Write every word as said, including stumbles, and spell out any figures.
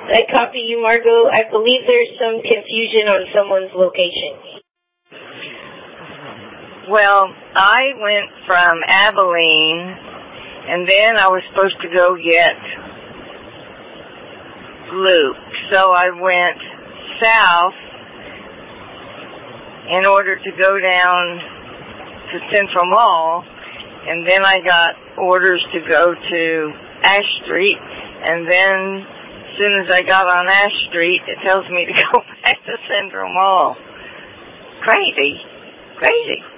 I copy you, Margot. I believe there's some confusion on someone's location. Well, I went from Abilene, and then I was supposed to go get Luke. So I went south in order to go down to Central Mall, and then I got orders to go to Ash Street, and then as soon as I got on Ash Street, it tells me to go back to Central Mall. Crazy. Crazy.